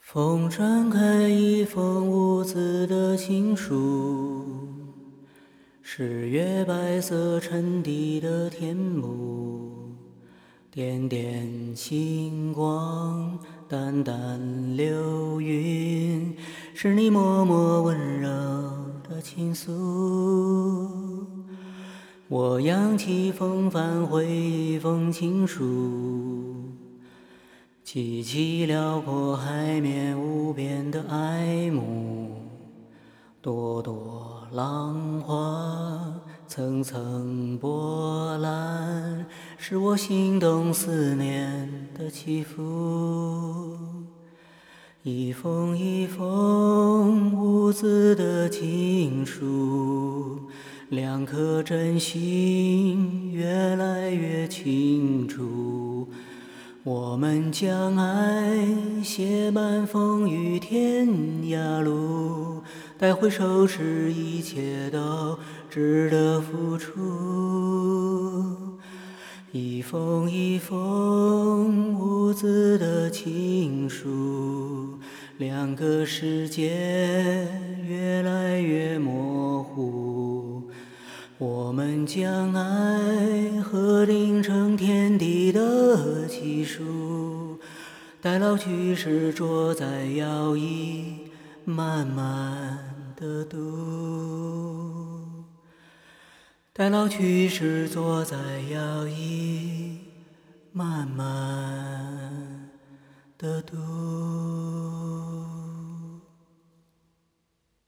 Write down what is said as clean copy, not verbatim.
风展开一封无字的情书，是月白色沉底的天幕，点点星光，淡淡流云，是你默默温柔的倾诉。我扬起风帆，回一封情书。激起辽阔海面无边的爱慕，朵朵浪花，层层波澜，是我心动思念的起伏。一封一封无字的情书，两颗真心越来越清楚。我们将爱写满风雨天涯路，待回首时，一切都值得付出。一封一封无字的情书，两个世界越来越模糊。我们将爱合订成天地的奇书，待老去时坐在摇椅慢慢的读。待老去时坐在摇椅慢慢的读。